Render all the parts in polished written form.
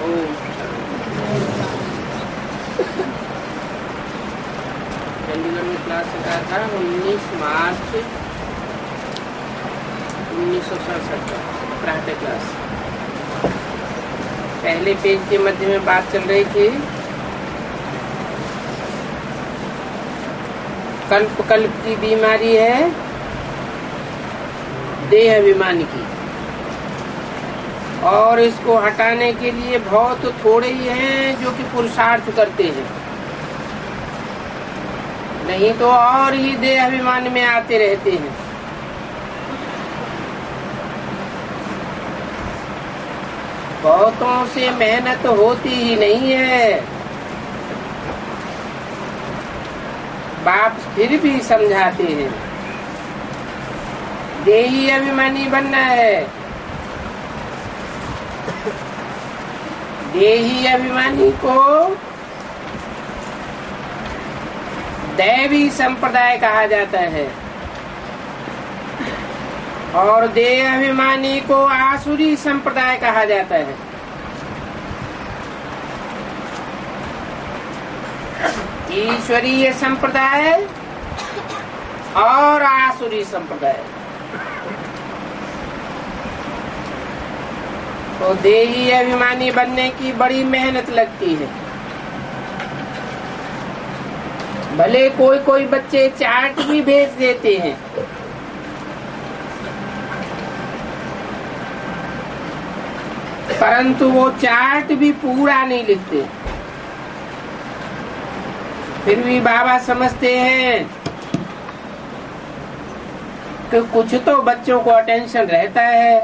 चंडीगढ़ में क्लास लगाया था 19 मार्च 1967 का प्रातः क्लास। पहले पेज के मध्य में बात चल रही थी कल्प कल्प की बीमारी है देह अभिमान की, और इसको हटाने के लिए बहुत थोड़े ही हैं जो कि पुरुषार्थ करते हैं, नहीं तो और ही देह अभिमान में आते रहते हैं। बहुतों से मेहनत होती ही नहीं है। बाप फिर भी समझाते हैं देही अभिमानी बनना है। देही अभिमानी को दैवी संप्रदाय कहा जाता है और देह अभिमानी को आसुरी संप्रदाय कहा जाता है। ईश्वरीय संप्रदाय और आसुरी संप्रदाय। तो देही अभिमानी बनने की बड़ी मेहनत लगती है। भले कोई कोई बच्चे चार्ट भी भेज देते हैं, परंतु वो चार्ट भी पूरा नहीं लिखते। फिर भी बाबा समझते हैं कि कुछ तो बच्चों को अटेंशन रहता है।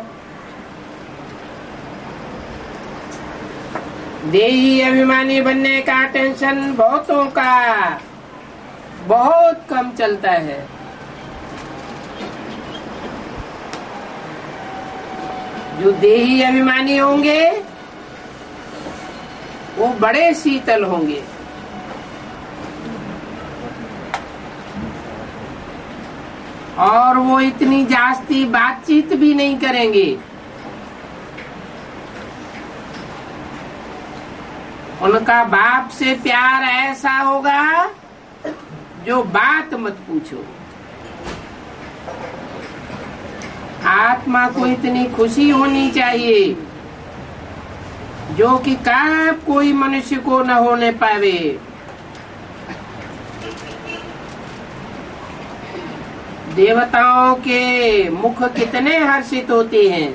देही अभिमानी बनने का अटेंशन बहुतों का बहुत कम चलता है। जो देही अभिमानी होंगे वो बड़े शीतल होंगे, और वो इतनी जास्ती बातचीत भी नहीं करेंगे। उनका बाप से प्यार ऐसा होगा जो बात मत पूछो। आत्मा को इतनी खुशी होनी चाहिए जो कि कब कोई मनुष्य को न होने पावे। देवताओं के मुख कितने हर्षित होते हैं।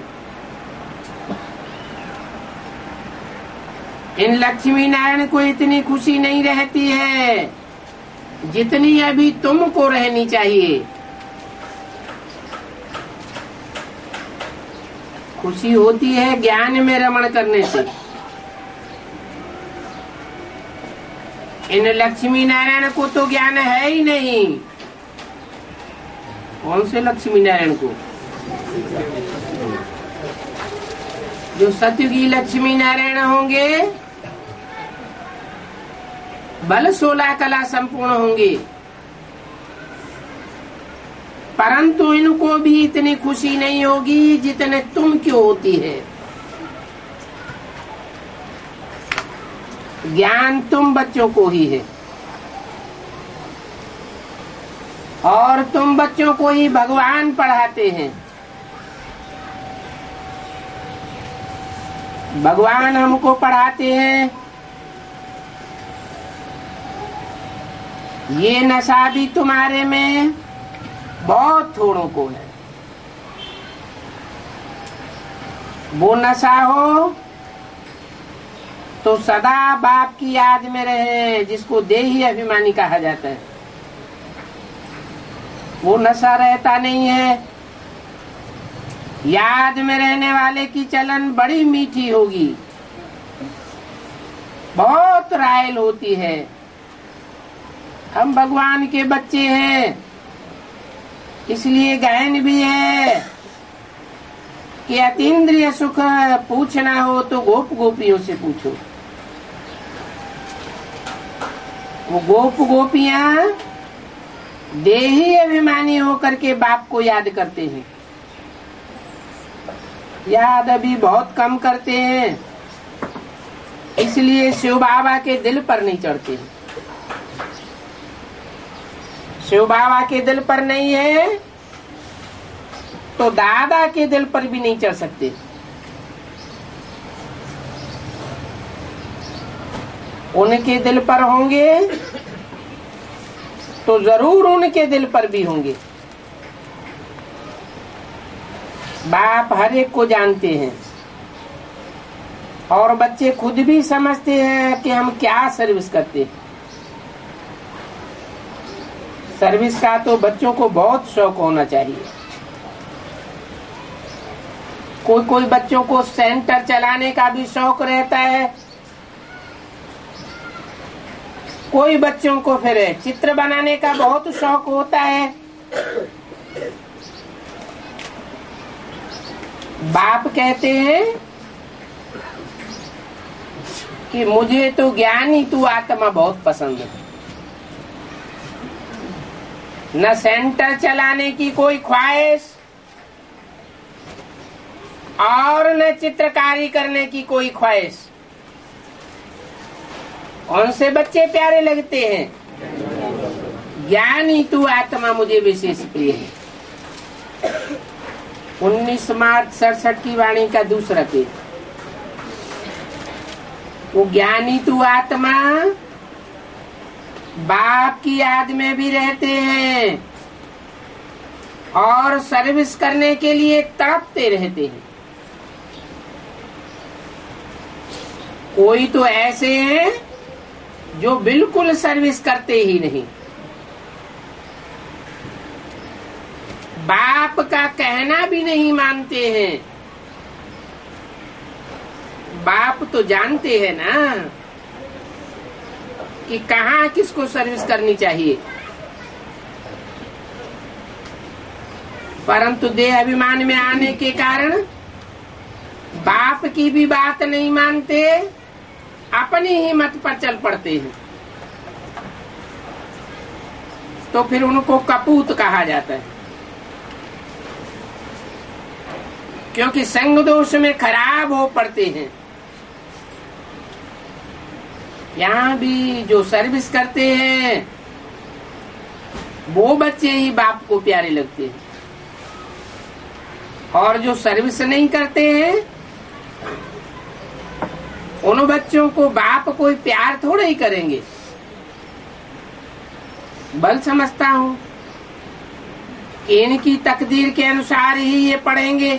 इन लक्ष्मी नारायण को इतनी खुशी नहीं रहती है जितनी अभी तुमको रहनी चाहिए। खुशी होती है ज्ञान में रमण करने से। इन लक्ष्मी नारायण को तो ज्ञान है ही नहीं। कौन से लक्ष्मी नारायण को? जो सतयुगी लक्ष्मी नारायण होंगे बल 16 कला संपूर्ण होंगे, परंतु इनको भी इतनी खुशी नहीं होगी जितने तुम क्यों होती है। ज्ञान तुम बच्चों को ही है और तुम बच्चों को ही भगवान पढ़ाते हैं। भगवान हमको पढ़ाते हैं। ये नशा भी तुम्हारे में बहुत थोड़ों को है। वो नशा हो तो सदा बाप की याद में रहे, जिसको देही अभिमानी कहा जाता है। वो नशा रहता नहीं है। याद में रहने वाले की चलन बड़ी मीठी होगी, बहुत रायल होती है। हम भगवान के बच्चे हैं, इसलिए गायन भी है कि अतीन्द्रिय सुख पूछना हो तो गोप गोपियों से पूछो। वो गोप गोपियां देही अभिमानी होकर के बाप को याद करते हैं। याद अभी बहुत कम करते हैं। इसलिए शिव बाबा के दिल पर नहीं चढ़ते। शिव बाबा के दिल पर नहीं है तो दादा के दिल पर भी नहीं चढ़ सकते। उनके दिल पर होंगे तो जरूर उनके दिल पर भी होंगे। बाप हर एक को जानते हैं और बच्चे खुद भी समझते हैं कि हम क्या सर्विस करते हैं। सर्विस का तो बच्चों को बहुत शौक होना चाहिए। कोई कोई बच्चों को सेंटर चलाने का भी शौक रहता है, कोई बच्चों को फिर चित्र बनाने का बहुत शौक होता है। बाप कहते हैं कि मुझे तो ज्ञानी तू आत्मा बहुत पसंद है। न सेंटर चलाने की कोई ख्वाहिश और न चित्रकारी करने की कोई ख्वाहिश। कौन से बच्चे प्यारे लगते हैं? ज्ञानी तू आत्मा मुझे विशेष प्रिय है। 19 मार्च 67 की वाणी का दूसरा पेज। वो ज्ञानी तू आत्मा बाप की याद में भी रहते हैं और सर्विस करने के लिए तड़पते रहते हैं। कोई तो ऐसे हैं जो बिल्कुल सर्विस करते ही नहीं। बाप का कहना भी नहीं मानते हैं। बाप तो जानते हैं ना कि कहाँ किसको सर्विस करनी चाहिए, परंतु देह अभिमान में आने के कारण बाप की भी बात नहीं मानते, अपनी ही मत पर चल पड़ते हैं। तो फिर उनको कपूत कहा जाता है, क्योंकि संग दोष में खराब हो पड़ते हैं। यहाँ भी जो सर्विस करते हैं वो बच्चे ही बाप को प्यारे लगते हैं, और जो सर्विस नहीं करते हैं उन बच्चों को बाप कोई प्यार थोड़े ही करेंगे। बल समझता हूँ कि इनकी तकदीर के अनुसार ही ये पढ़ेंगे,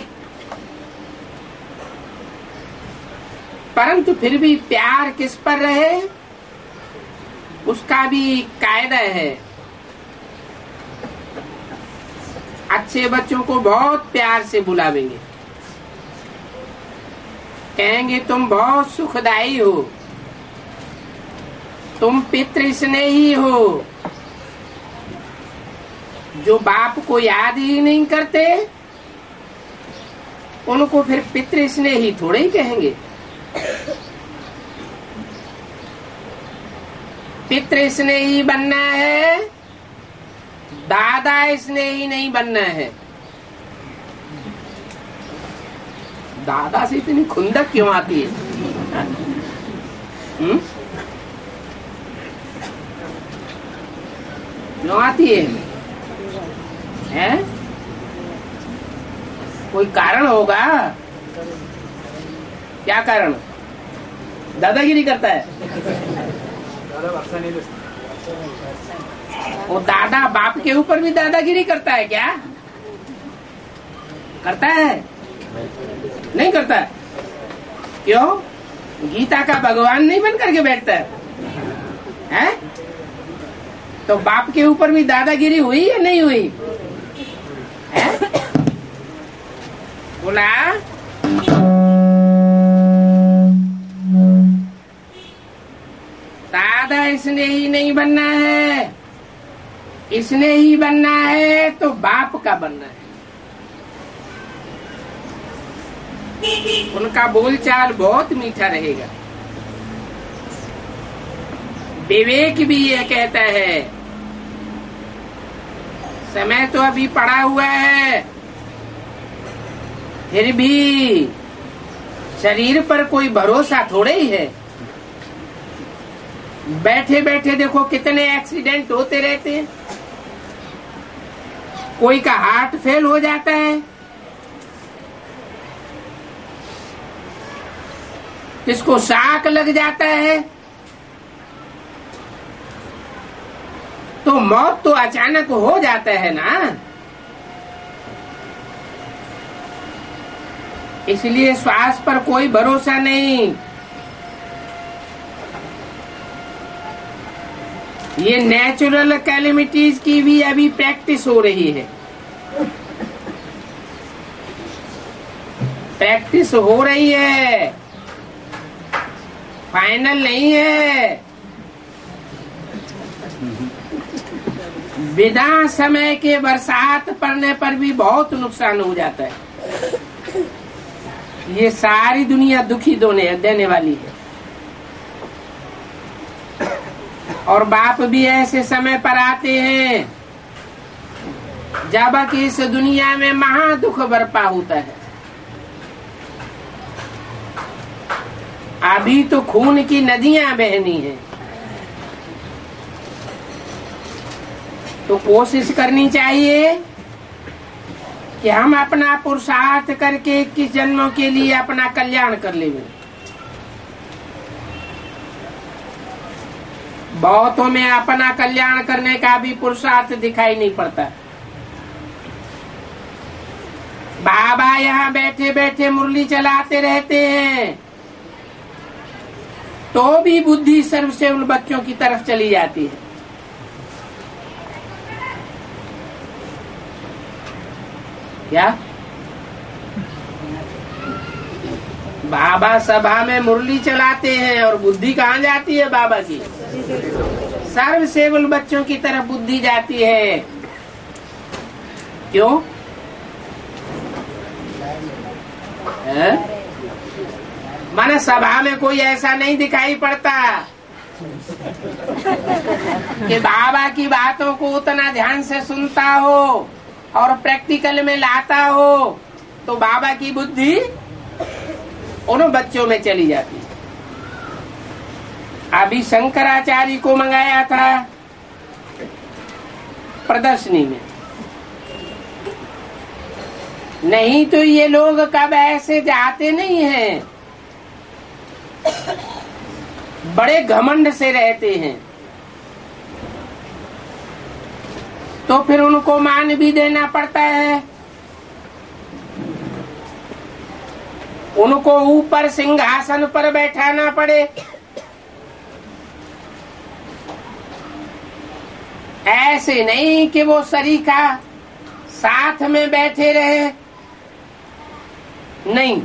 परंतु फिर भी प्यार किस पर रहे उसका भी कायदा है। अच्छे बच्चों को बहुत प्यार से बुलावेंगे, कहेंगे तुम बहुत सुखदाई हो, तुम पितृ स्नेही हो। जो बाप को याद ही नहीं करते उनको फिर पितृ स्नेही थोड़े ही कहेंगे। पितृ स्नेही बनना है, दादा स्नेही नहीं बनना है। दादा से इतनी खुंदक क्यों आती है? क्यों आती है? हैं? कोई कारण होगा? क्या कारण? दादागिरी करता है। वो दादा बाप के ऊपर भी दादागिरी करता है क्या? करता है? नहीं करता है। क्यों? गीता का भगवान नहीं बन करके बैठता है? तो बाप के ऊपर भी दादागिरी हुई या नहीं हुई? है? बोला दादा इसने ही नहीं बनना है, इसने ही बनना है तो बाप का बनना है। उनका बोलचाल बहुत मीठा रहेगा। विवेक भी ये कहता है, समय तो अभी पड़ा हुआ है, फिर भी शरीर पर कोई भरोसा थोड़े ही है। बैठे बैठे देखो कितने एक्सीडेंट होते रहते हैं। कोई का हार्ट फेल हो जाता है, किसको शाक लग जाता है। तो मौत तो अचानक हो जाता है ना। इसलिए श्वास पर कोई भरोसा नहीं। ये नेचुरल कैलेमिटीज की भी अभी प्रैक्टिस हो रही है, प्रैक्टिस हो रही है, फाइनल नहीं है। बिना समय के बरसात पड़ने पर भी बहुत नुकसान हो जाता है। ये सारी दुनिया दुखी देने वाली है। और बाप भी ऐसे समय पर आते हैं जब कि इस दुनिया में महा दुख बरपा होता है। अभी तो खून की नदियां बहनी है, तो कोशिश करनी चाहिए कि हम अपना पुरुषार्थ करके 21 जन्मों के लिए अपना कल्याण कर लेंगे। बहुतों में अपना कल्याण करने का भी पुरुषार्थ दिखाई नहीं पड़ता। बाबा यहाँ बैठे बैठे मुरली चलाते रहते हैं, तो भी बुद्धि सर्वसेवल बच्चों की तरफ चली जाती है। क्या बाबा सभा में मुरली चलाते हैं और बुद्धि कहाँ जाती है बाबा की? सर्व सेवल बच्चों की तरफ बुद्धि जाती है। क्यों? माने सभा में कोई ऐसा नहीं दिखाई पड़ता कि बाबा की बातों को उतना ध्यान से सुनता हो और प्रैक्टिकल में लाता हो, तो बाबा की बुद्धि उन बच्चों में चली जाती है। अभी शंकराचार्य को मंगाया था प्रदर्शनी में, नहीं तो ये लोग कब ऐसे जाते नहीं हैं, बड़े घमंड से रहते हैं। तो फिर उनको मान भी देना पड़ता है, उनको ऊपर सिंहासन पर बैठाना पड़े। ऐसे नहीं कि वो सरीखा साथ में बैठे रहे, नहीं,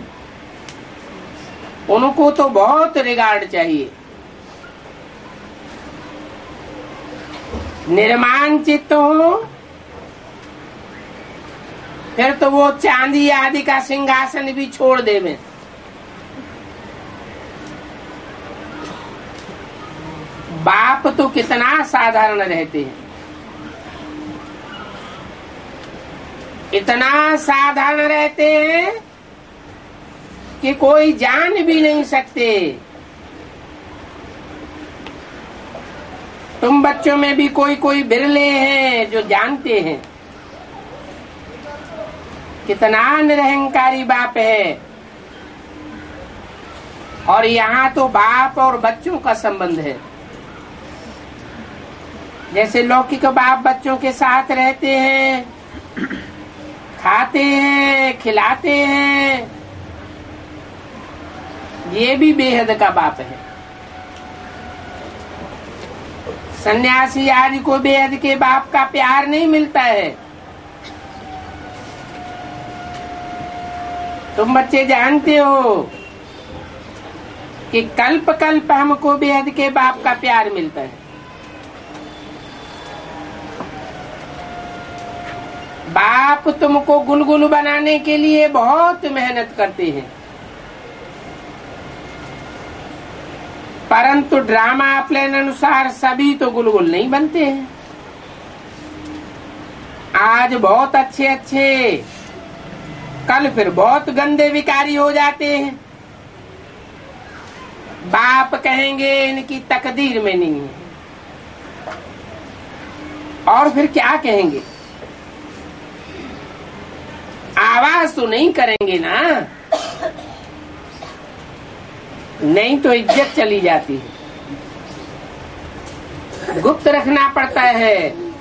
उनको तो बहुत रिगार्ड चाहिए। निर्माण चित्त हो, फिर तो वो चांदी आदि का सिंहासन भी छोड़ देवे। बाप तो कितना साधारण रहते हैं, इतना साधारण रहते हैं कि कोई जान भी नहीं सकते। तुम बच्चों में भी कोई कोई बिरले हैं जो जानते हैं कितना निरहंकारी बाप है। और यहाँ तो बाप और बच्चों का संबंध है। जैसे लौकिक बाप बच्चों के साथ रहते हैं, खाते हैं, खिलाते हैं, ये भी बेहद का बाप है। सन्यासी आदि को बेहद के बाप का प्यार नहीं मिलता है। तुम बच्चे जानते हो कि कल्प कल्प हमको बेहद के बाप का प्यार मिलता है। बाप तुमको गुलगुल बनाने के लिए बहुत मेहनत करते हैं, परंतु ड्रामा प्लान अनुसार सभी तो गुलगुल नहीं बनते हैं। आज बहुत अच्छे अच्छे, कल फिर बहुत गंदे विकारी हो जाते हैं। बाप कहेंगे इनकी तकदीर में नहीं है, और फिर क्या कहेंगे? आवाज तो नहीं करेंगे ना, नहीं तो इज्जत चली जाती है, गुप्त रखना पड़ता है।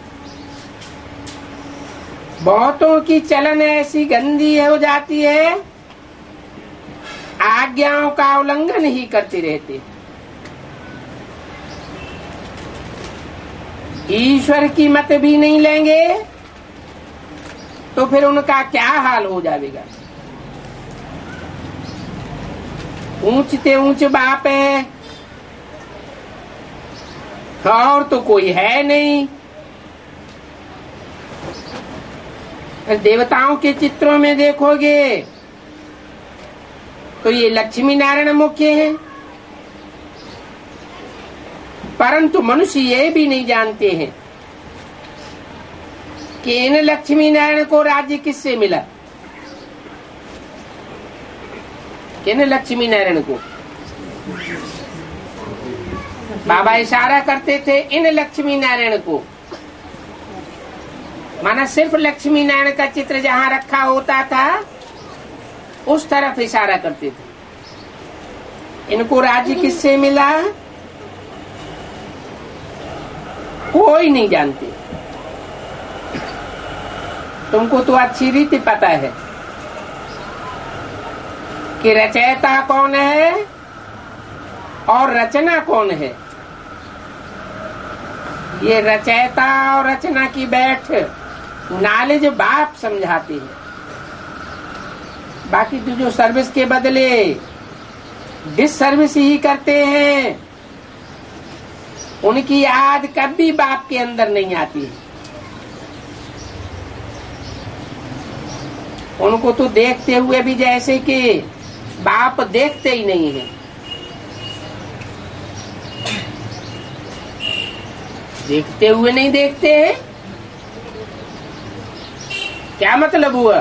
बहुतों की चलन ऐसी गंदी हो जाती है, आज्ञाओं का उल्लंघन ही करते रहते। ईश्वर की मत भी नहीं लेंगे तो फिर उनका क्या हाल हो जाएगा? ऊंचते ऊंच बाप है और तो कोई है नहीं। देवताओं के चित्रों में देखोगे तो ये लक्ष्मी नारायण मुख्य हैं, परंतु मनुष्य ये भी नहीं जानते हैं कि इन लक्ष्मी नारायण को राज्य किससे मिला। किन लक्ष्मी नारायण को? बाबा इशारा करते थे इन लक्ष्मी नारायण को, माना सिर्फ लक्ष्मी नारायण का चित्र जहाँ रखा होता था उस तरफ इशारा करते थे। इनको राज्य किससे मिला कोई नहीं जानते। तुमको तो अच्छी रीति पता है कि रचयिता कौन है और रचना कौन है। ये रचयिता और रचना की बैठ नॉलेज बाप समझाते हैं, बाकी तो जो सर्विस के बदले डिस सर्विस ही करते हैं उनकी याद कभी बाप के अंदर नहीं आती है। उनको तो देखते हुए भी जैसे कि बाप देखते ही नहीं है। देखते हुए नहीं देखते हैं, क्या मतलब हुआ?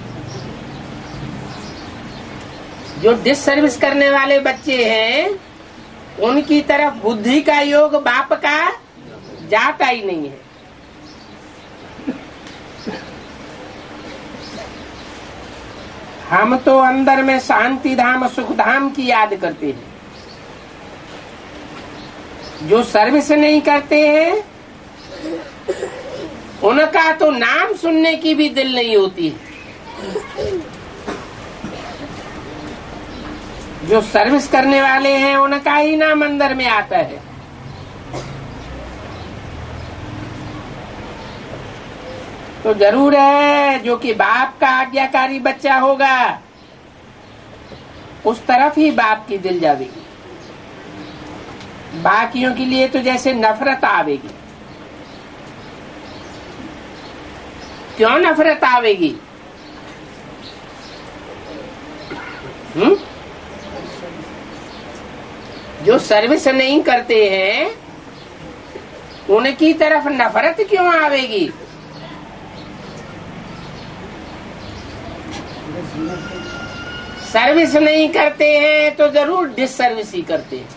जो डिस सर्विस करने वाले बच्चे हैं उनकी तरफ बुद्धि का योग बाप का जाता ही नहीं है। हम तो अंदर में शांति धाम सुख धाम की याद करते हैं। जो सर्विस नहीं करते हैं उनका तो नाम सुनने की भी दिल नहीं होती है। जो सर्विस करने वाले हैं उनका ही नाम अंदर में आता है। तो जरूर है जो कि बाप का आज्ञाकारी बच्चा होगा उस तरफ ही बाप की दिल जाएगी। बाकियों के लिए तो जैसे नफरत आवेगी। क्यों नफरत आवेगी? जो सर्विस नहीं करते हैं उनकी तरफ नफरत क्यों आवेगी? सर्विस नहीं करते हैं तो जरूर डिस सर्विस ही करते हैं।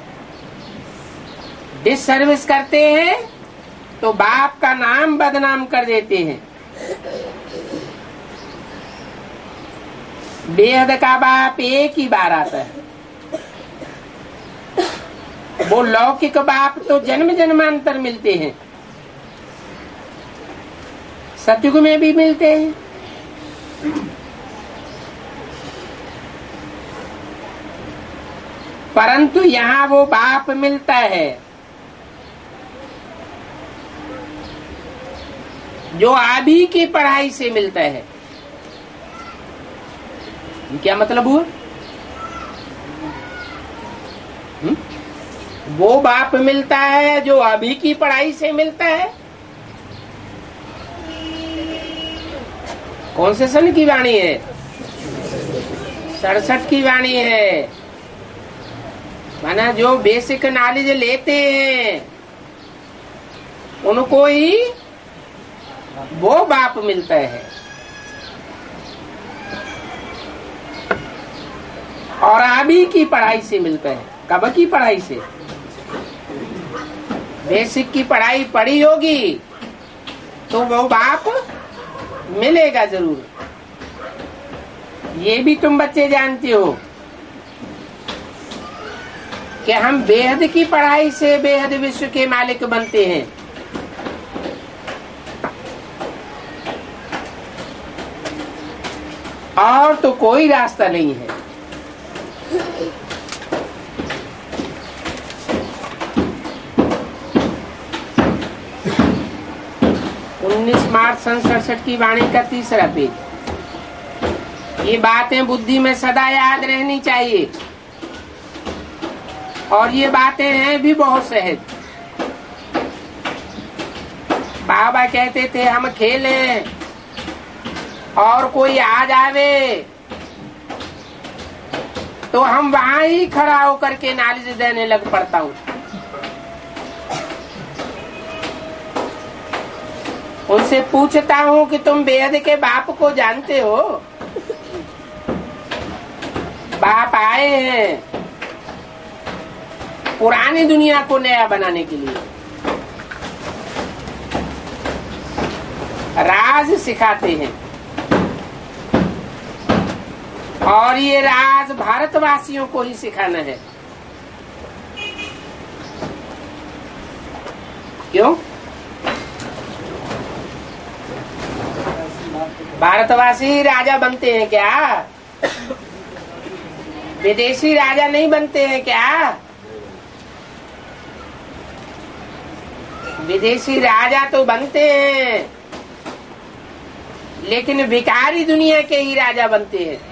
डिस सर्विस करते हैं तो बाप का नाम बदनाम कर देते हैं। बेहद का बाप एक ही बार आता है। वो लौकिक बाप तो जन्म जन्मांतर मिलते हैं, सतयुग में भी मिलते हैं। परंतु यहाँ वो बाप मिलता है जो अभी की पढ़ाई से मिलता है। क्या मतलब हुआ? वो बाप मिलता है जो अभी की पढ़ाई से मिलता है। कौन से सन की वाणी है? 67 की वाणी है। माना जो बेसिक नॉलेज लेते हैं उनको ही वो बाप मिलता है, और अभी की पढ़ाई से मिलता है। कब की पढ़ाई से? बेसिक की पढ़ाई पढ़ी होगी तो वो बाप मिलेगा जरूर। ये भी तुम बच्चे जानते हो कि हम बेहद की पढ़ाई से बेहद विश्व के मालिक बनते हैं। और तो कोई रास्ता नहीं है। मार्च 1967 की वाणी का 3रा पेज। ये बातें बुद्धि में सदा याद रहनी चाहिए। और ये बातें हैं भी बहुत सहज। बाबा कहते थे हम खेलें और कोई आ जावे तो हम वहां ही खड़ा होकर के नॉलेज देने लग पड़ता हूँ। उनसे पूछता हूँ कि तुम बेहद के बाप को जानते हो? बाप आए हैं पुरानी दुनिया को नया बनाने के लिए, राज सिखाते हैं। और ये राज भारतवासियों को ही सिखाना है। क्यों? भारतवासी राजा बनते हैं क्या? विदेशी राजा नहीं बनते हैं क्या? विदेशी राजा तो बनते हैं, लेकिन भिखारी दुनिया के ही राजा बनते हैं।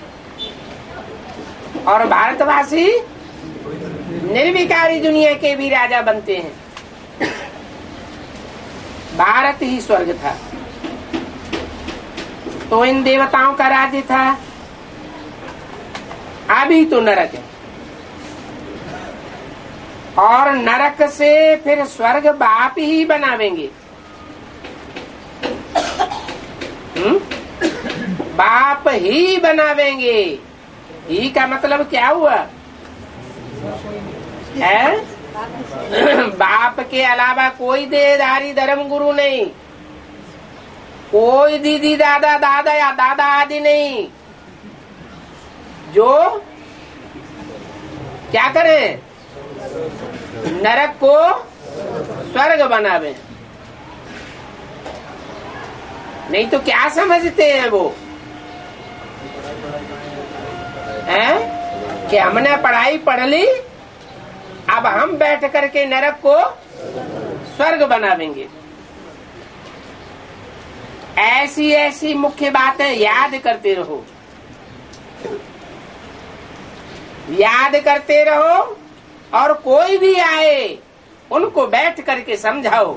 और भारतवासी निर्विकारी दुनिया के भी राजा बनते हैं। भारत ही स्वर्ग था तो इन देवताओं का राज्य था, अभी तो नरक है। और नरक से फिर स्वर्ग बाप ही बनावेंगे। बाप ही बनावेंगे। ही का मतलब क्या हुआ है? बाप के अलावा कोई देहधारी धर्म गुरु नहीं, कोई दीदी दादा दादा या दादा आदि नहीं, जो क्या करे? नरक को स्वर्ग बनावे। नहीं तो क्या समझते हैं वो हैं कि हमने पढ़ाई पढ़ ली, अब हम बैठ करके नरक को स्वर्ग बनावेंगे। ऐसी ऐसी मुख्य बातें याद करते रहो, याद करते रहो। और कोई भी आए उनको बैठ करके समझाओ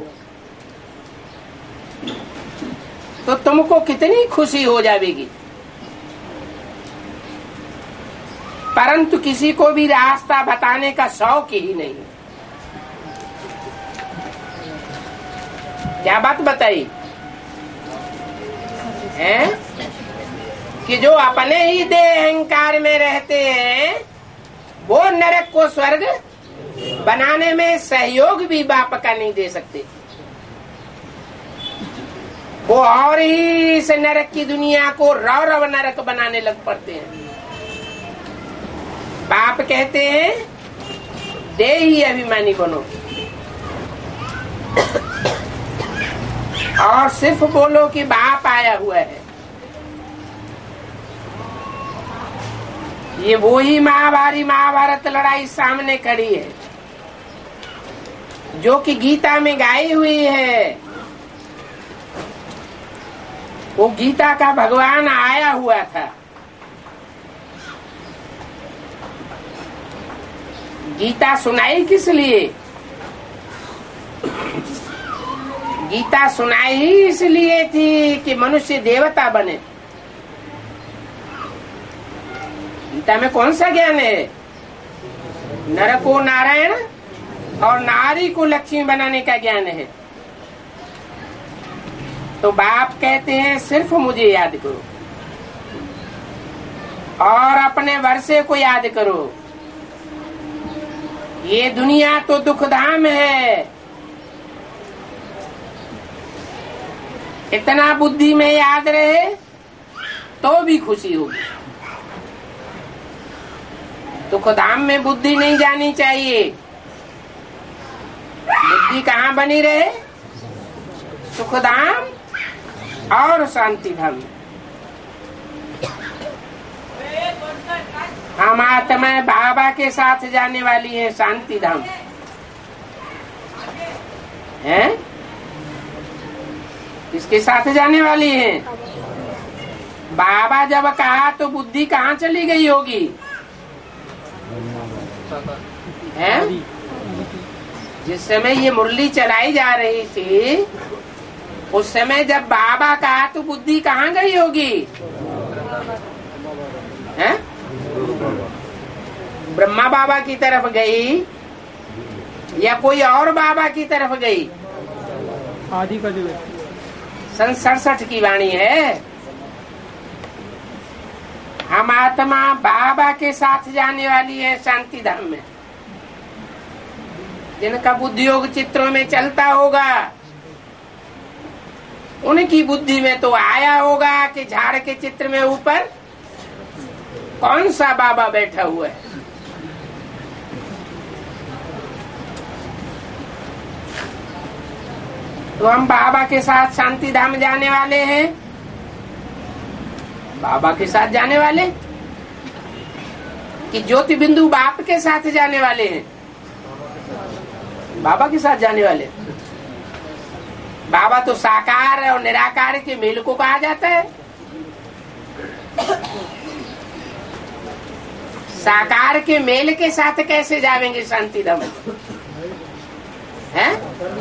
तो तुमको कितनी खुशी हो जाएगी। परंतु किसी को भी रास्ता बताने का शौक ही नहीं। क्या बात बताई है कि जो अपने ही देह अहंकार में रहते हैं वो नरक को स्वर्ग बनाने में सहयोग भी बाप का नहीं दे सकते। वो और ही इस नरक की दुनिया को रौरव नरक बनाने लग पड़ते हैं। बाप कहते हैं देही अभिमानी बनो और सिर्फ बोलो कि बाप आया हुआ है। ये वो ही महाभारत लड़ाई सामने खड़ी है जो कि गीता में गाई हुई है। वो गीता का भगवान आया हुआ था। गीता सुनाई किस लिए? गीता सुनाई ही इसलिए थी कि मनुष्य देवता बने। गीता में कौन सा ज्ञान है? नर को नारायण और नारी को लक्ष्मी बनाने का ज्ञान है। तो बाप कहते हैं सिर्फ मुझे याद करो और अपने वर्षे को याद करो ये दुनिया तो दुखधाम है। इतना बुद्धि में याद रहे तो भी खुशी होगी। दुखधाम में बुद्धि नहीं जानी चाहिए। बुद्धि कहाँ बनी रहे? सुखधाम और शांति धाम। हम आत्मा बाबा के साथ जाने वाली है शांति धाम है। किसके साथ जाने वाली है? बाबा जब कहा तो बुद्धि कहाँ चली गई होगी? है? जिस समय ये मुरली चलाई जा रही थी उस समय जब बाबा कहा तो बुद्धि कहाँ गई होगी? है? ब्रह्मा बाबा की तरफ गई या कोई और बाबा की तरफ गई? आदि का जो सन 67 की वाणी है। हम आत्मा बाबा के साथ जाने वाली है शांति धाम में। जिनका बुद्धि योग चित्रों में चलता होगा उनकी बुद्धि में तो आया होगा कि झाड़ के चित्र में ऊपर कौन सा बाबा बैठा हुआ है। तो हम बाबा के साथ शांति धाम जाने वाले हैं। बाबा के साथ जाने वाले कि ज्योति बिंदु बाप के साथ जाने वाले हैं? बाबा के साथ जाने वाले। बाबा तो साकार और निराकार के मेल को कहा जाता है। साकार के मेल के साथ कैसे जाएंगे शांति धाम? हैं?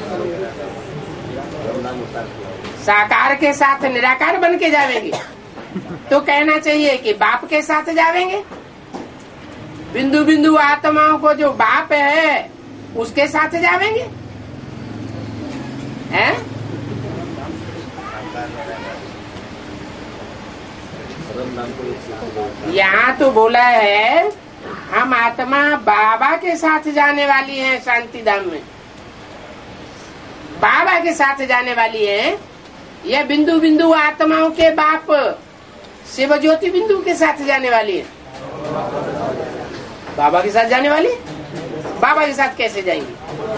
साकार के साथ निराकार बन के जाएंगे तो कहना चाहिए कि बाप के साथ जाएंगे। बिंदु बिंदु आत्माओं को जो बाप है उसके साथ जाएंगे। हैं? यहाँ तो बोला है हम आत्मा बाबा के साथ जाने वाली है शांति धाम में। बाबा के साथ जाने वाली है यह बिंदु बिंदु आत्माओं के बाप शिव ज्योति बिंदु के साथ जाने वाली है। बाबा के साथ जाने वाली। बाबा के साथ कैसे जाएंगे?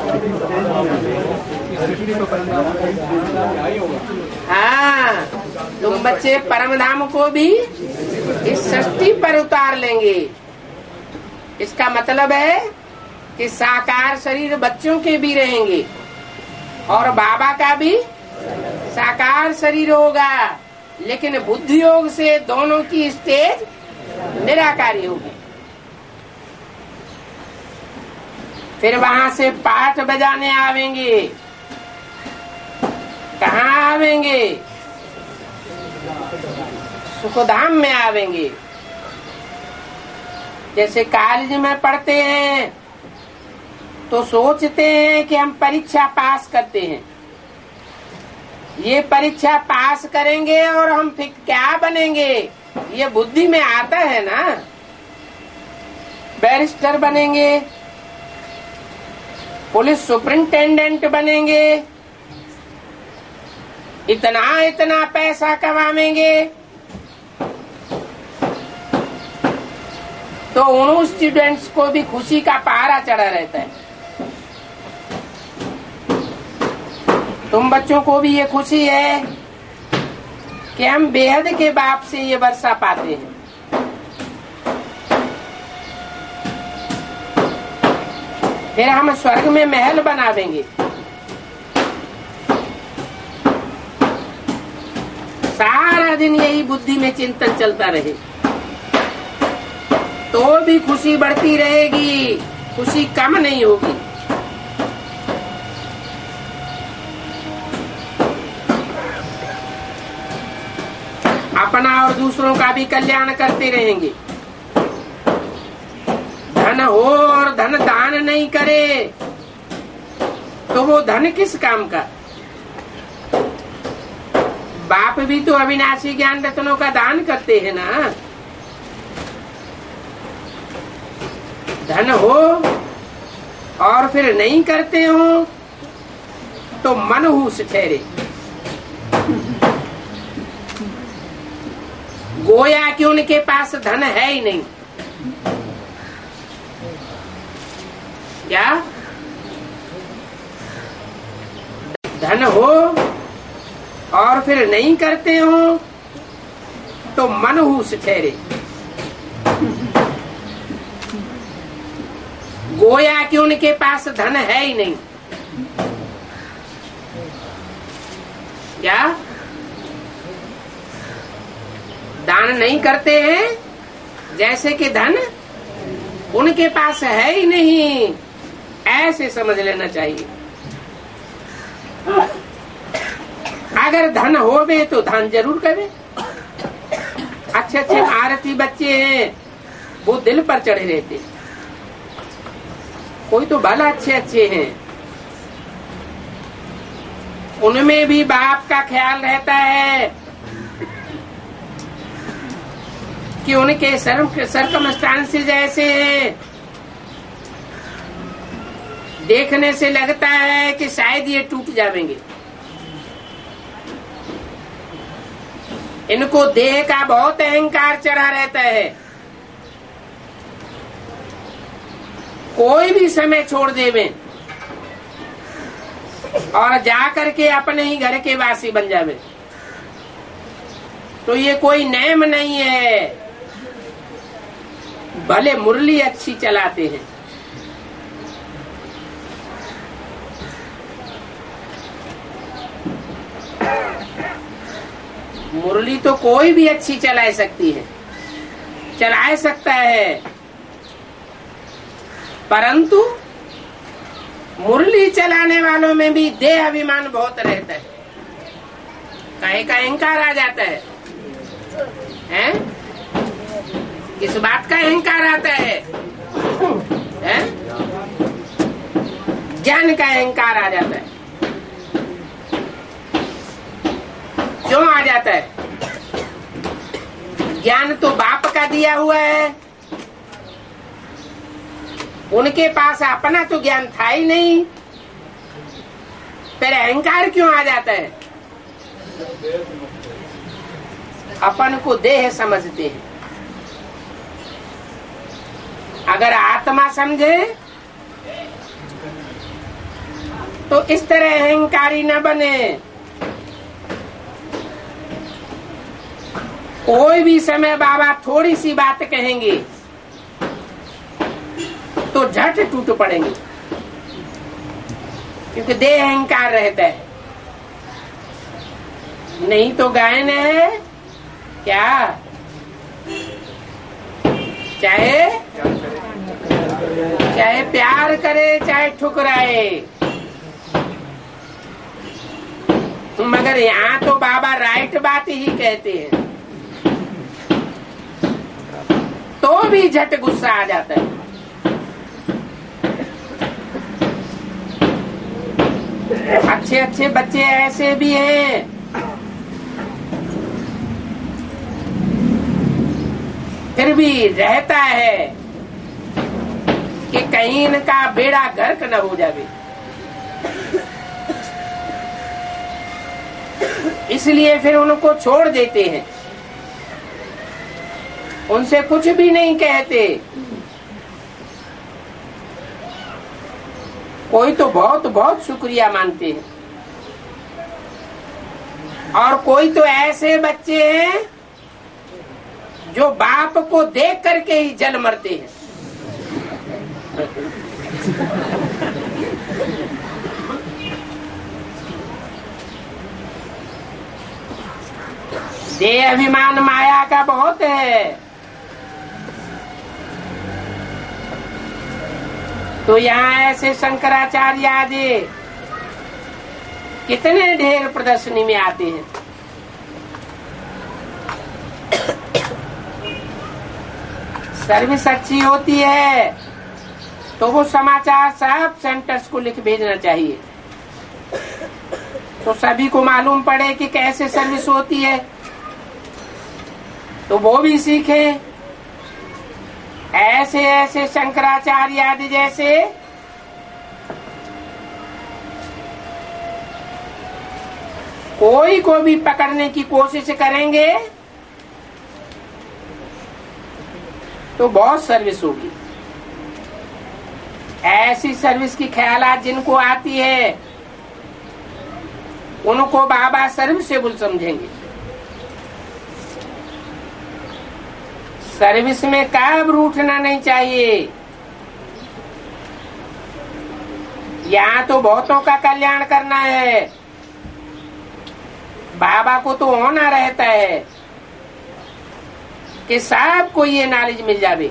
हाँ, तुम बच्चे परम धाम को भी इस सृष्टि पर उतार लेंगे। इसका मतलब है कि साकार शरीर बच्चों के भी रहेंगे और बाबा का भी साकार शरीर होगा, लेकिन बुद्धि योग से दोनों की स्टेज निराकारी होगी। फिर वहां से पाठ बजाने आवेंगे। कहाँ आवेंगे? सुखधाम में आवेंगे। जैसे कॉलेज में पढ़ते हैं तो सोचते हैं कि हम परीक्षा पास करते हैं। ये परीक्षा पास करेंगे और हम फिर क्या बनेंगे ये बुद्धि में आता है ना। बैरिस्टर बनेंगे, पुलिस सुपरिंटेंडेंट बनेंगे, इतना इतना पैसा कमाएंगे। तो उन स्टूडेंट्स को भी खुशी का पारा चढ़ा रहता है। तुम बच्चों को भी ये खुशी है कि हम बेहद के बाप से ये वर्षा पाते हैं। फिर हम स्वर्ग में महल बनावेंगे। सारा दिन यही बुद्धि में चिंतन चलता रहे तो भी खुशी बढ़ती रहेगी, खुशी कम नहीं होगी। अपना और दूसरों का भी कल्याण करते रहेंगे। धन हो और धन दान नहीं करे तो वो धन किस काम का? बाप भी तो अविनाशी ज्ञान रत्नों का दान करते हैं ना। और फिर नहीं करते हो तो मनहूस ठहरे। गोया कि उनके पास धन है ही नहीं। क्या धन हो और फिर नहीं करते हो तो मनहूस ठहरे। गोया कि उनके पास धन है ही नहीं। क्या दान नहीं करते हैं जैसे कि धन उनके पास है ही नहीं, ऐसे समझ लेना चाहिए। अगर धन होवे तो दान जरूर करे। अच्छे अच्छे आरती बच्चे हैं, वो दिल पर चढ़े रहते। कोई तो भला अच्छे अच्छे हैं, उनमें भी बाप का ख्याल रहता है कि उनके सर्कमस्टांसेस ऐसे हैं, देखने से लगता है कि शायद ये टूट जाएंगे। इनको देह का बहुत अहंकार चढ़ा रहता है। कोई भी समय छोड़ देवे और जाकर के अपने ही घर के वासी बन जावे, तो ये कोई नेम नहीं है। भले मुरली अच्छी चलाते हैं, मुरली तो कोई भी अच्छी चला सकता है, परंतु मुरली चलाने वालों में भी देह अभिमान बहुत रहता है। काहे का अहंकार आ जाता है, हैं? किस बात का अहंकार आता है? हैं? ज्ञान का अहंकार आ जाता है। क्यों आ जाता है? ज्ञान तो बाप का दिया हुआ है, उनके पास अपना तो ज्ञान था ही नहीं, फिर अहंकार क्यों आ जाता है? अपन को देह समझते हैं। अगर आत्मा समझे तो इस तरह अहंकारी न बने। कोई भी समय बाबा थोड़ी सी बात कहेंगे तो झट टूट पड़ेंगे, क्योंकि देह अहंकार रहता है। नहीं तो गायन है क्या, चाहे प्यार करे चाहे ठुकराए, मगर यहाँ तो बाबा राइट बात ही कहते हैं, तो भी झट गुस्सा आ जाता है। अच्छे अच्छे बच्चे ऐसे भी हैं, फिर भी रहता है कि कहीं इनका बेड़ा गर्क न हो जावे, इसलिए फिर उनको छोड़ देते हैं, उनसे कुछ भी नहीं कहते। कोई तो बहुत बहुत शुक्रिया मानते हैं, और कोई तो ऐसे बच्चे हैं जो बाप को देख करके ही जल मरते हैं। देह अभिमान माया का बहुत है। तो यहाँ ऐसे शंकराचार्य आदि कितने ढेर प्रदर्शनी में आते हैं। सर्विस अच्छी होती है तो वो समाचार सब सेंटर्स को लिख भेजना चाहिए, तो सभी को मालूम पड़े कि कैसे सर्विस होती है, तो वो भी सीखे। ऐसे ऐसे शंकराचार्य आदि जैसे कोई को भी पकड़ने की कोशिश करेंगे तो बहुत सर्विस होगी। ऐसी सर्विस की ख्यालात जिनको आती है उनको बाबा सर्विसेबल समझेंगे। सर्विस में कब रूठना नहीं चाहिए। यहाँ तो बहुतों का कल्याण करना है, बाबा को तो होना रहता है कि सबको ये नॉलेज मिल जावे।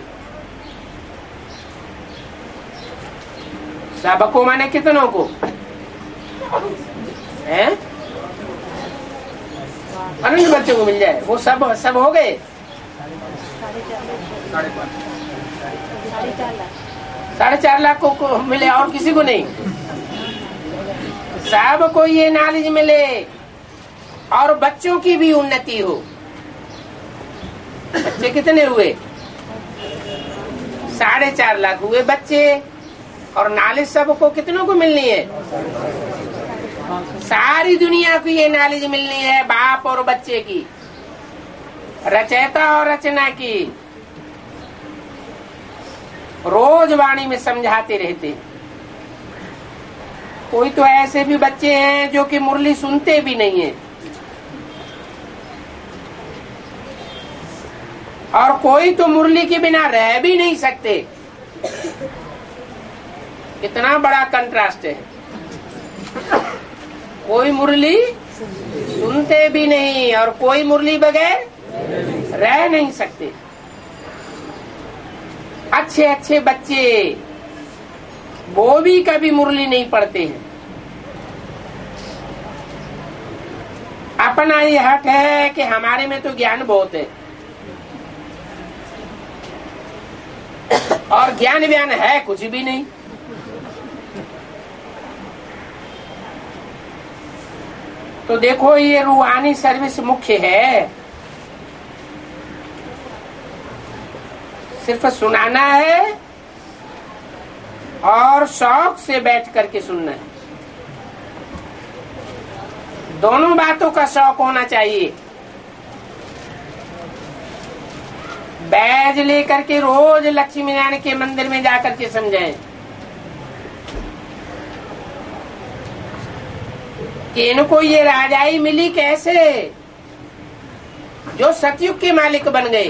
सबको माने कितनों को हैं? अन्य बच्चों को मिल जाए, वो सब हो गए। 4.5 लाख को मिले और किसी को नहीं। सबको ये नॉलेज मिले और बच्चों की भी उन्नति हो। बच्चे कितने हुए? 4.5 लाख हुए बच्चे, और नॉलेज सबको कितनों को मिलनी है? सारी दुनिया को ये नॉलेज मिलनी है, बाप और बच्चे की, रचयिता और रचना की। रोज वाणी में समझाते रहते। कोई तो ऐसे भी बच्चे हैं जो कि मुरली सुनते भी नहीं है, और कोई तो मुरली के बिना रह भी नहीं सकते। कितना बड़ा कंट्रास्ट है। कोई मुरली सुनते भी नहीं और कोई मुरली बगैर रह नहीं सकते। अच्छे अच्छे बच्चे वो भी कभी मुरली नहीं पढ़ते हैं। अपना ये हक है कि हमारे में तो ज्ञान बहुत है, और ज्ञान व्यान है कुछ भी नहीं। तो देखो, ये रूहानी सर्विस मुख्य है। सिर्फ सुनाना है और शौक से बैठ करके सुनना है। दोनों बातों का शौक होना चाहिए। बैज लेकर के रोज लक्ष्मी नारायण के मंदिर में जाकर के समझाएं कि इनको ये राजाई मिली कैसे, जो सतयुग के मालिक बन गए।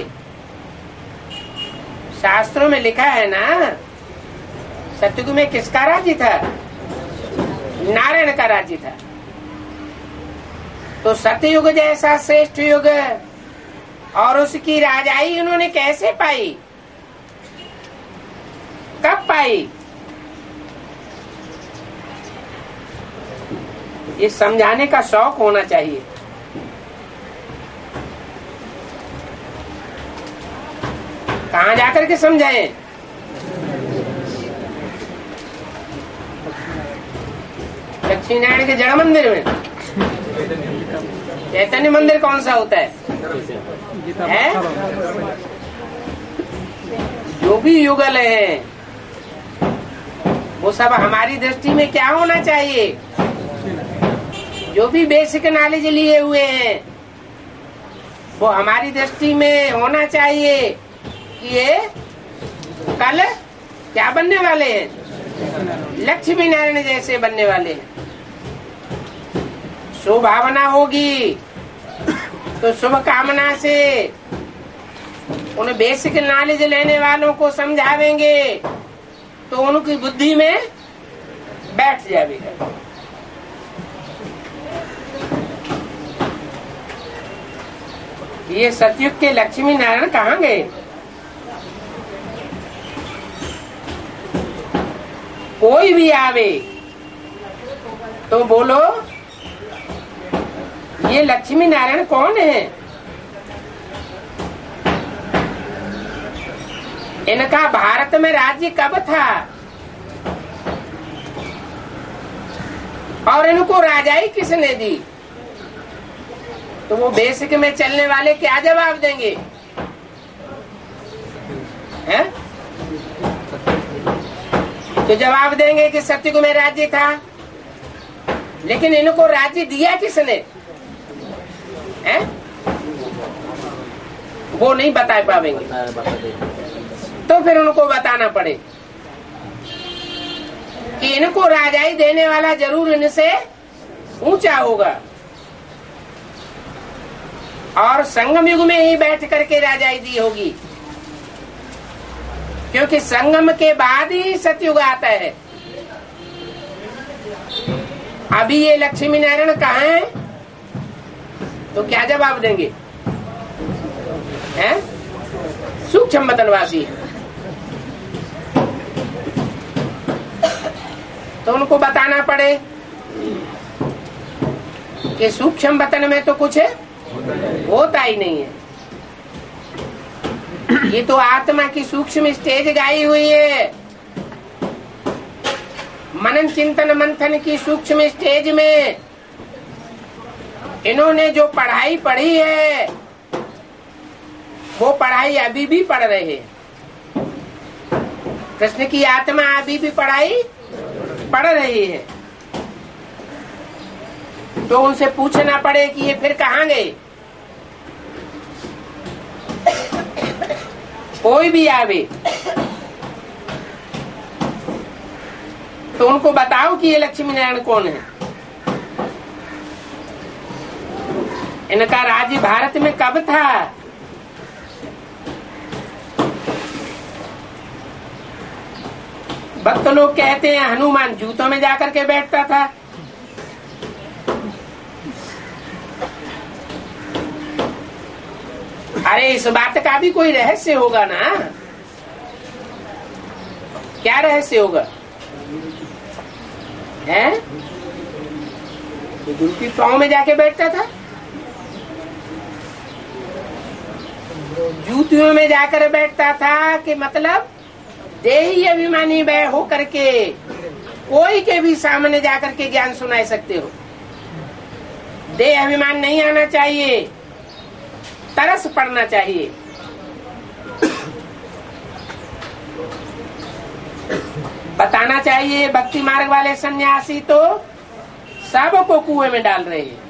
शास्त्रों में लिखा है ना, सतयुग में किसका राज्य था? नारायण का राज्य था। तो सतयुग जैसा श्रेष्ठ युग और उसकी राजाई उन्होंने कैसे पाई, कब पाई? ये समझाने का शौक होना चाहिए। कहाँ जाकर के समझाएं? लक्ष्मी नारायण के जड़ मंदिर में। चैतन्य मंदिर कौन सा होता है? जो भी युगल है वो सब हमारी दृष्टि में क्या होना चाहिए? जो भी बेसिक नॉलेज लिए हुए हैं वो हमारी दृष्टि में होना चाहिए कि ये कल क्या बनने वाले हैं? लक्ष्मी नारायण जैसे बनने वाले हैं। शुभ भावना होगी तो शुभ कामना से उन बेसिक नॉलेज लेने वालों को समझावेंगे तो उनकी बुद्धि में बैठ जाएगा। ये सतयुग के लक्ष्मी नारायण कहाँ गए? कोई भी आवे तो बोलो ये लक्ष्मी नारायण कौन है? इनका भारत में राज्य कब था और इनको राजाई किसने दी? तो वो बेसिक में चलने वाले क्या जवाब देंगे? हैं? तो जवाब देंगे कि सतयुग में राज्य था, लेकिन इनको राज्य दिया किसने? है? वो नहीं बता पाएंगे, तो फिर उनको बताना पड़े कि इनको राजाई देने वाला जरूर इनसे ऊंचा होगा, और संगम युग में ही बैठ करके राजाई दी होगी, क्योंकि संगम के बाद ही सतयुग आता है। अभी ये लक्ष्मी नारायण कहाँ है? तो क्या जवाब देंगे? हैं? सूक्ष्म वतनवासी है। तो उनको बताना पड़े कि सूक्ष्म वतन में तो कुछ होता ही नहीं है। ये तो आत्मा की सूक्ष्म स्टेज गाई हुई है। मनन चिंतन मंथन की सूक्ष्म स्टेज में इन्होंने जो पढ़ाई पढ़ी है, वो पढ़ाई अभी भी पढ़ रहे हैं। कृष्ण की आत्मा अभी भी पढ़ाई पढ़ रही है। तो उनसे पूछना पड़े कि ये फिर कहाँ गए? कोई भी आवे तो उनको बताओ कि ये लक्ष्मी नारायण कौन है। इनका राज्य भारत में कब था? भक्त लोग कहते हैं हनुमान जूतों में जाकर के बैठता था। अरे इस बात का भी कोई रहस्य होगा ना? क्या रहस्य होगा? है गुरु की पाँव में जाके बैठता था, जूतियों में जाकर बैठता था, कि मतलब देही अभिमानी वह हो करके कोई के भी सामने जाकर के ज्ञान सुना सकते हो। देह अभिमान नहीं आना चाहिए, तरस पड़ना चाहिए। बताना चाहिए भक्ति मार्ग वाले सन्यासी तो सबको कुएं में डाल रहे हैं,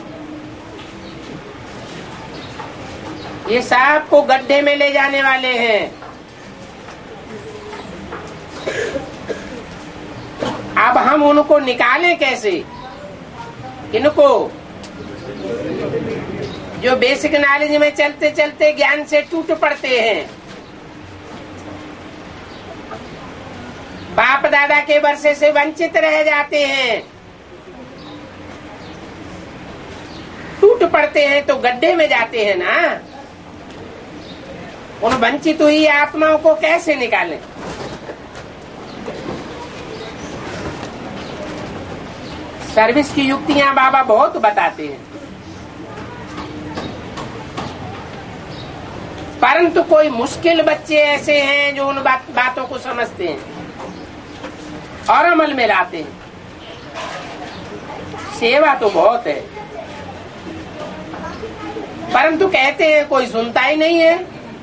ये सबको गड्ढे में ले जाने वाले हैं। अब हम उनको निकालें कैसे? इनको जो बेसिक नॉलेज में चलते चलते ज्ञान से टूट पड़ते हैं, बाप दादा के वर्षे से वंचित रह जाते हैं, टूट पड़ते हैं, तो गड्ढे में जाते हैं ना। उन वंचित हुई आत्माओं को कैसे निकालें? सर्विस की युक्तियां बाबा बहुत बताते हैं, परंतु कोई मुश्किल बच्चे ऐसे हैं जो उन बातों को समझते हैं और अमल में लाते हैं। सेवा तो बहुत है, परंतु कहते हैं कोई सुनता ही नहीं है।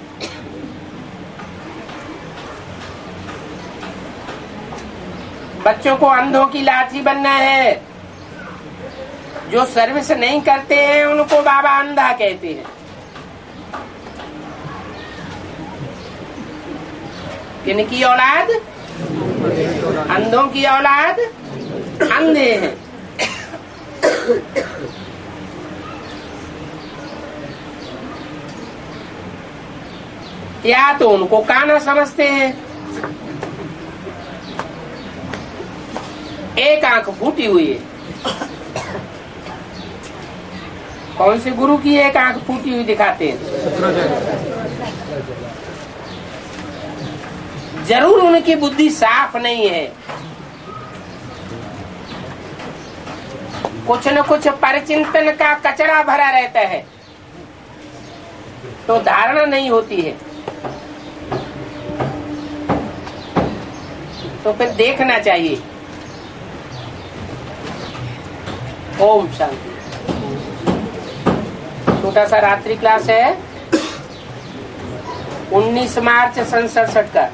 बच्चों को अंधों की लाठी बनना है। जो सर्विस नहीं करते हैं उनको बाबा अंधा कहते हैं। किनकी औलाद? अंधों की औलाद अंधे हैं। या तो उनको काना समझते हैं। एक आंख फूटी हुई है। कौन से गुरु की एक आंख फूटी हुई दिखाते हैं? जरूर उनकी बुद्धि साफ नहीं है, कुछ न कुछ परिचिंतन का कचरा भरा रहता है, तो धारणा नहीं होती है। तो फिर देखना चाहिए। ओम शांति। छोटा सा रात्रि क्लास है 19 मार्च 67 का।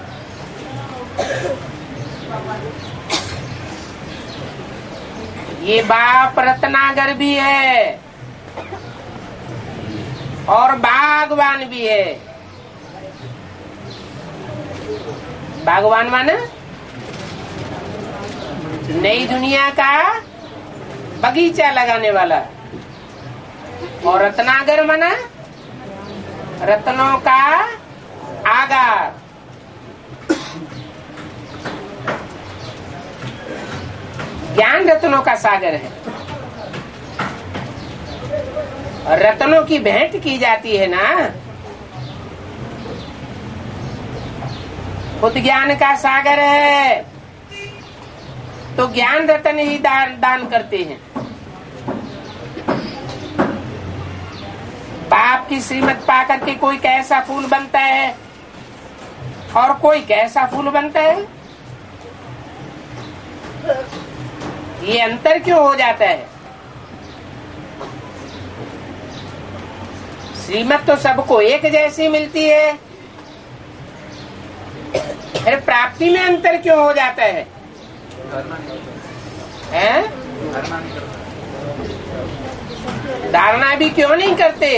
ये बाप रत्नागर भी है, और बागवान भी है। बागवान माने नई दुनिया का बगीचा लगाने वाला। और रत्नागर माना रत्नों का आगार। ज्ञान रत्नों का सागर है। रत्नों की भेंट की जाती है ना, खुद ज्ञान का सागर है तो ज्ञान रत्न ही दान करते हैं। बाप की श्रीमत पाकर के कोई कैसा फूल बनता है और कोई कैसा फूल बनता है, ये अंतर क्यों हो जाता है? श्रीमत तो सबको एक जैसी मिलती है, फिर प्राप्ति में अंतर क्यों हो जाता है? धारणा भी क्यों नहीं करते?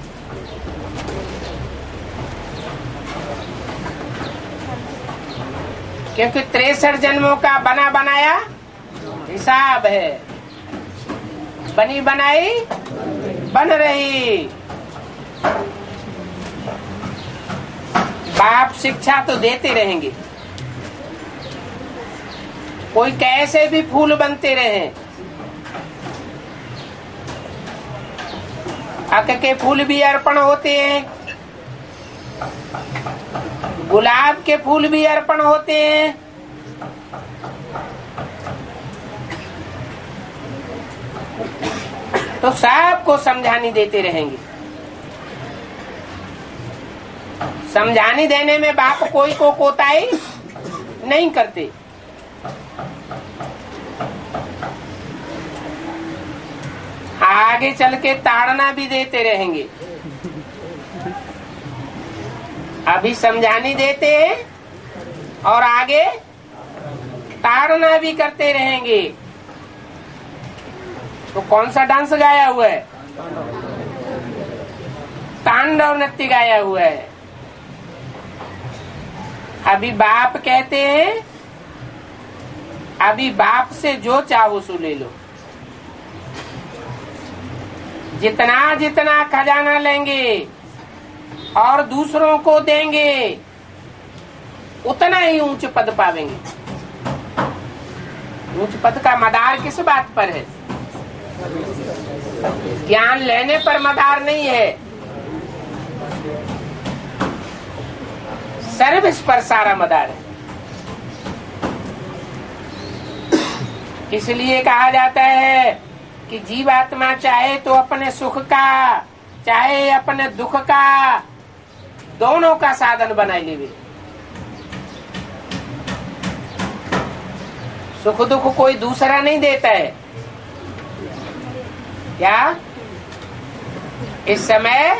क्योंकि 63 जन्मों का बना बनाया हिसाब है। बनी बनाई बन रही। बाप शिक्षा तो देते रहेंगे, कोई कैसे भी फूल बनते रहे। अक के फूल भी अर्पण होते हैं, गुलाब के फूल भी अर्पण होते हैं। तो सबको समझानी देते रहेंगे। समझाने देने में बाप कोई को कोताही नहीं करते। आगे चल के ताड़ना भी देते रहेंगे। अभी समझाने देते हैं और आगे ताड़ना भी करते रहेंगे। तो कौन सा डांस गाया हुआ है? तांडव नृत्य गाया हुआ है। अभी बाप कहते हैं, अभी बाप से जो चाहो सो ले लो। जितना जितना खजाना लेंगे और दूसरों को देंगे उतना ही ऊंच पद पावेंगे। ऊंच पद का मदार किस बात पर है? ज्ञान लेने पर मदार नहीं है, सर्विस पर सारा मदार है। इसलिए कहा जाता है कि जीवात्मा चाहे तो अपने सुख का चाहे अपने दुख का दोनों का साधन बना लेवे। सुख दुख कोई दूसरा नहीं देता है। क्या इस समय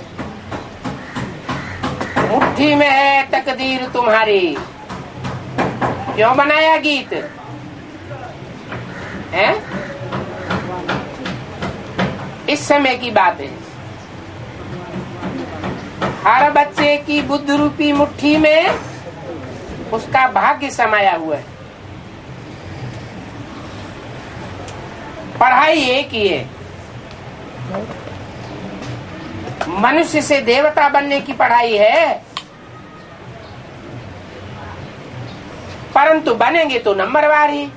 मुट्ठी में है तकदीर तुम्हारी, क्यों बनाया गीत है? इस समय की बात है। हर बच्चे की बुद्ध रूपी मुट्ठी में उसका भाग्य समाया हुआ है। पढ़ाई एक ही है, मनुष्य से देवता बनने की पढ़ाई है, परंतु बनेंगे तो नंबरवार ही।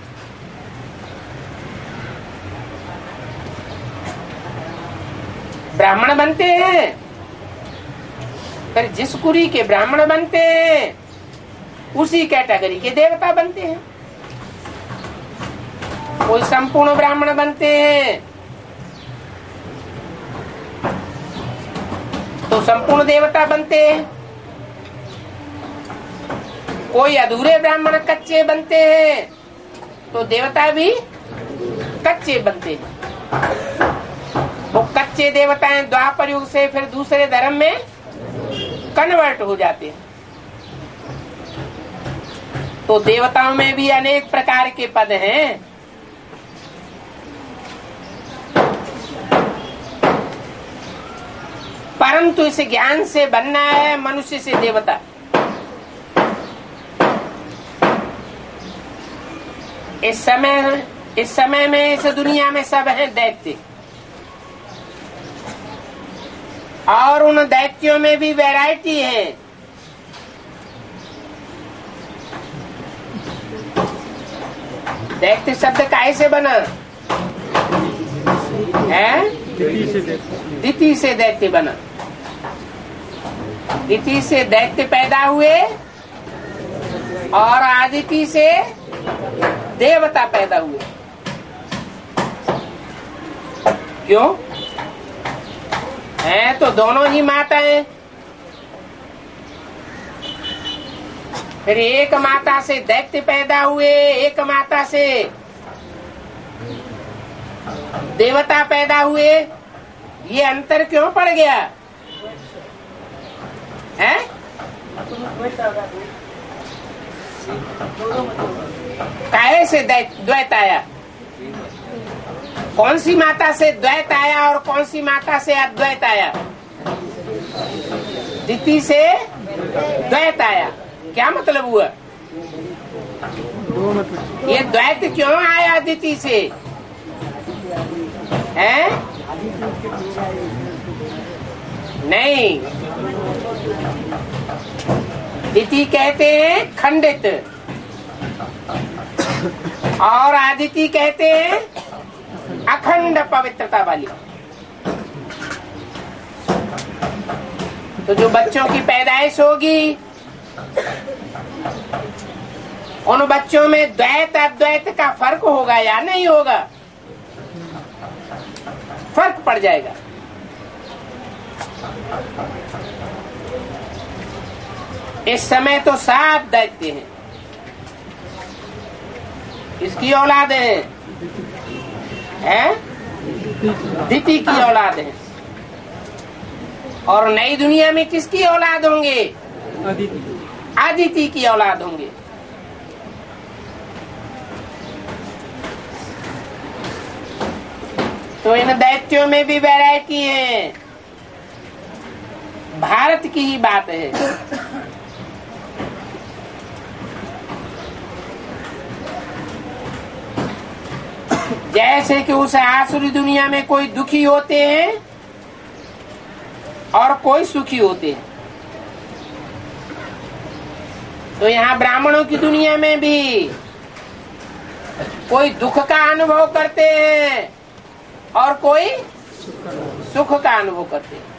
ब्राह्मण बनते हैं, फिर जिस कुरी के ब्राह्मण बनते हैं उसी कैटेगरी के देवता बनते हैं। कोई संपूर्ण ब्राह्मण बनते हैं तो संपूर्ण देवता बनते हैं। कोई अधूरे ब्राह्मण कच्चे बनते हैं तो देवता भी कच्चे बनते हैं। वो कच्चे देवता हैं, द्वापर युग से फिर दूसरे धर्म में कन्वर्ट हो जाते हैं। तो देवताओं में भी अनेक प्रकार के पद हैं। परंतु इस ज्ञान से बनना है मनुष्य से देवता। इस समय में इस दुनिया में सब है दैत्य, और उन दैत्यों में भी वैरायटी है। दैत्य शब्द काहे से बना है? दिति से दैत्य बना। दिति से दैत्य पैदा हुए और आदिति से देवता पैदा हुए। क्यों? है तो दोनों ही माताएं। फिर एक माता से दैत्य पैदा हुए, एक माता से देवता पैदा हुए। ये अंतर क्यों पड़ गया है? काहे से द्वैत आया? कौन सी माता से द्वैत आया और कौन सी माता से अद्वैत आया? दिति से द्वैत आया। क्या मतलब हुआ? ये द्वैत क्यों आया दिति से? है? नहीं, दिति कहते हैं खंडित और आदिति कहते हैं अखंड पवित्रता वाली। तो जो बच्चों की पैदाइश होगी उन बच्चों में द्वैत अद्वैत का फर्क होगा या नहीं होगा? फर्क पड़ जाएगा। इस समय तो साफ दैत्य हैं। इसकी औलाद है दिति की औलाद है। और नई दुनिया में किसकी औलाद होंगे? आदिति की औलाद होंगे। तो इन दैत्यों में भी वैरायटी है। भारत की ही बात है। जैसे कि उस आसुरी दुनिया में कोई दुखी होते हैं और कोई सुखी होते हैं, तो यहाँ ब्राह्मणों की दुनिया में भी कोई दुख का अनुभव करते हैं और कोई सुख का अनुभव करते हैं।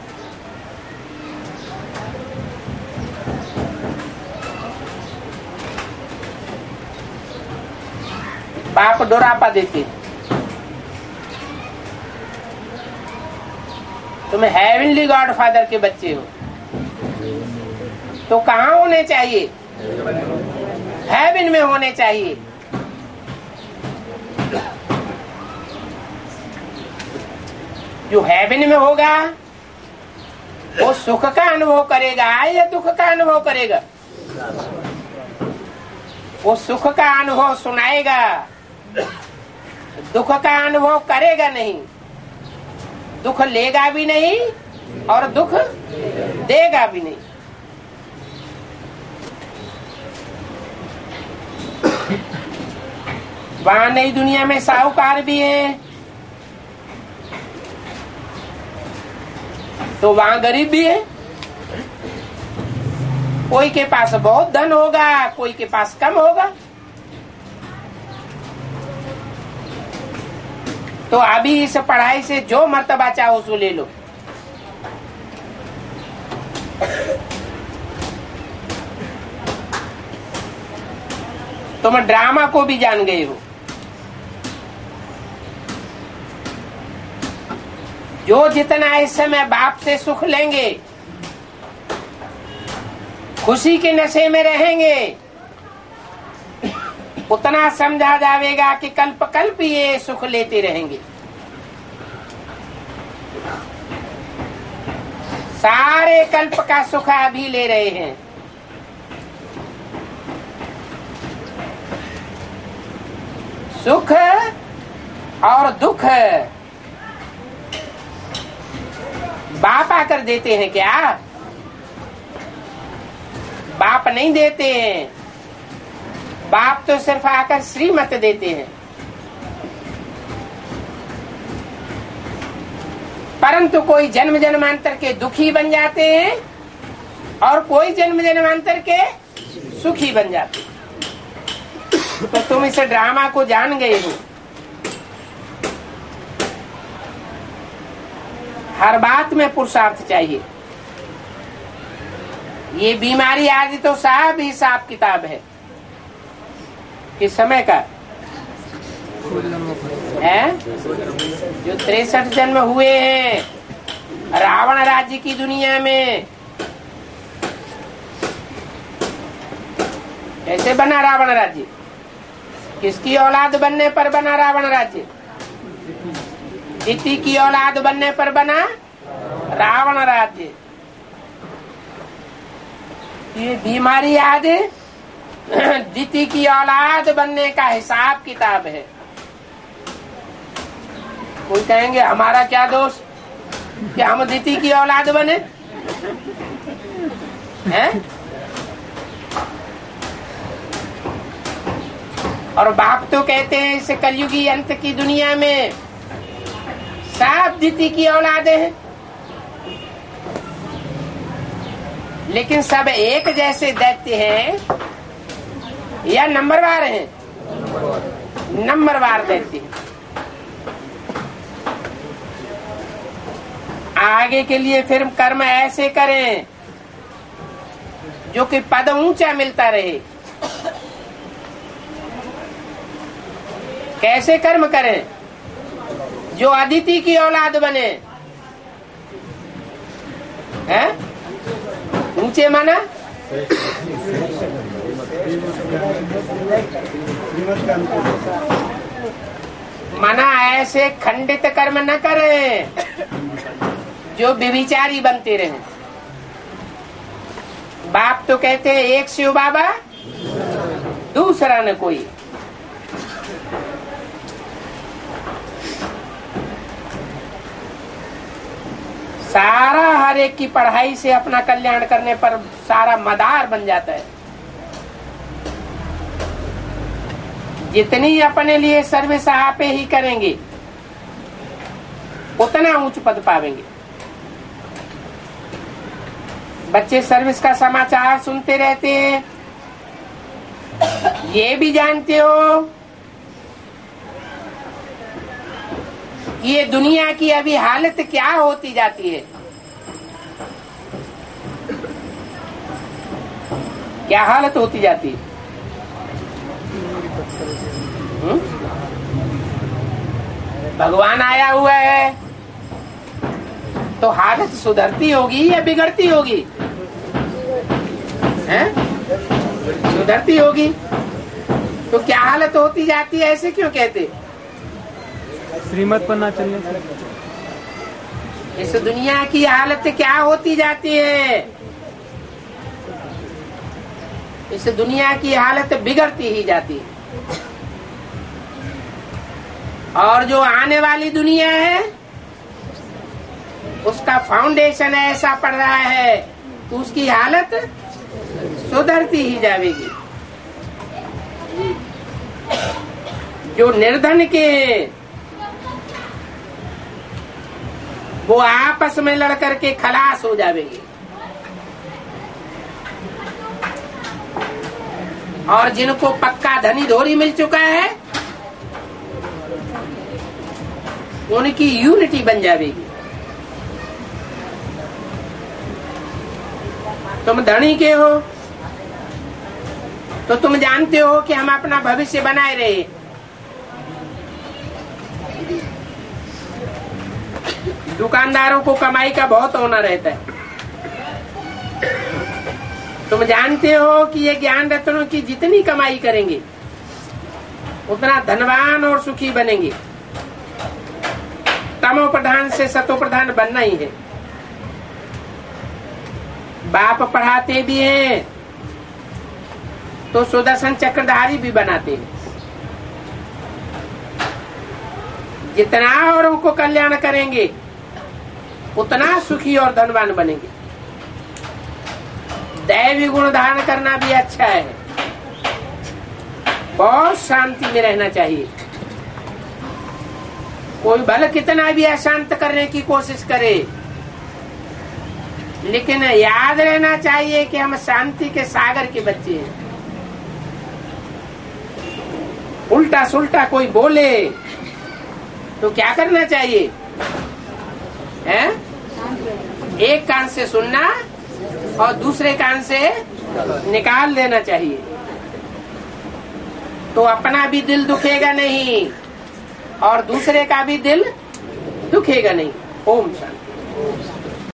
बाप डोरापा देते, तुम हेवनली गॉड फादर के बच्चे हो, तो कहाँ होने चाहिए? हेवन में होने चाहिए। जो हेवन में होगा वो सुख का अनुभव करेगा या दुख का अनुभव करेगा? वो सुख का अनुभव सुनाएगा, दुख का अनुभव करेगा नहीं। दुख लेगा भी नहीं और दुख देगा भी नहीं। वहां नई दुनिया में साहूकार भी हैं, तो वहां गरीब भी है। कोई के पास बहुत धन होगा, कोई के पास कम होगा। तो अभी इस पढ़ाई से जो मर्तबा चाहो उसको ले लो। तुम ड्रामा को भी जान गए हो। जो जितना इस समय बाप से सुख लेंगे, खुशी के नशे में रहेंगे, उतना समझा जाएगा कि कल्प कल्प ये सुख लेते रहेंगे। सारे कल्प का सुख अभी ले रहे हैं। सुख और दुख बाप आकर देते हैं क्या? बाप नहीं देते हैं। बाप तो सिर्फ आकर श्रीमत देते हैं। परंतु कोई जन्म जन्मांतर के दुखी बन जाते हैं और कोई जन्म जन्मांतर के सुखी बन जाते हैं। तो तुम इस ड्रामा को जान गए हो। हर बात में पुरुषार्थ चाहिए। ये बीमारी आज तो साहब हिसाब किताब है। किस समय का है? जो 63 जन्म हुए हैं रावण राज्य की दुनिया में। कैसे बना रावण राज्य? किसकी औलाद बनने पर बना रावण राज्य? दिति की औलाद बनने पर बना रावण राज्य। ये बीमारी आज दिति की औलाद बनने का हिसाब किताब है। कोई कहेंगे हमारा क्या दोष कि हम दिति की औलाद बने हैं? और बाप तो कहते हैं इस कलयुगी अंत की दुनिया में सब दिति की औलादे हैं। लेकिन सब एक जैसे दैत्य हैं या नंबरवार हैं? नंबरवार दैत्य हैं। आगे के लिए फिर कर्म ऐसे करें जो कि पद ऊंचा मिलता रहे। कैसे कर्म करें? जो अदिति की औलाद बने हैं। ऊंचे माना मना ऐसे खंडित कर्म न करें जो व्यभिचारी बनते रहे। बाप तो कहते हैं एक शिव बाबा दूसरा न कोई। सारा हर एक की पढ़ाई से अपना कल्याण करने पर सारा मदार बन जाता है। जितनी अपने लिए सर्विस आप ही करेंगे उतना उच्च पद पावेंगे। बच्चे सर्विस का समाचार सुनते रहते हैं। ये भी जानते हो ये दुनिया की अभी हालत क्या होती जाती है? क्या हालत होती जाती है? भगवान आया हुआ है तो हालत सुधरती होगी या बिगड़ती होगी? हैं? सुधरती होगी। तो क्या हालत होती जाती है? ऐसे क्यों कहते? श्रीमत पर ना चलने से। इस दुनिया की हालत क्या होती जाती है? इस दुनिया की हालत बिगड़ती ही जाती है। और जो आने वाली दुनिया है उसका फाउंडेशन ऐसा पड़ रहा है तो उसकी हालत सुधरती ही जाएगी। जो निर्धन के वो आपस में लड़ करके खलास हो जाएंगे और जिनको पक्का धनी धोरी मिल चुका है उनकी यूनिटी बन जाएगी। तुम धनी के हो तो तुम जानते हो कि हम अपना भविष्य बनाए रहे। दुकानदारों को कमाई का बहुत होना रहता है। तुम जानते हो कि ये ज्ञान रत्नों की जितनी कमाई करेंगे उतना धनवान और सुखी बनेंगे। तमो प्रधान से सतो प्रधान बनना ही है। बाप पढ़ाते भी हैं तो सुदर्शन चक्रधारी भी बनाते हैं। जितना औरों को कल्याण करेंगे उतना सुखी और धनवान बनेंगे। दैवी गुण धारण करना भी अच्छा है, बहुत शांति में रहना चाहिए। कोई भले कितना भी अशांत करने की कोशिश करे, लेकिन याद रहना चाहिए कि हम शांति के सागर के बच्चे हैं। उल्टा सुल्टा कोई बोले तो क्या करना चाहिए है? एक कान से सुनना और दूसरे कान से निकाल देना चाहिए, तो अपना भी दिल दुखेगा नहीं और दूसरे का भी दिल दुखेगा नहीं। ओम शांति।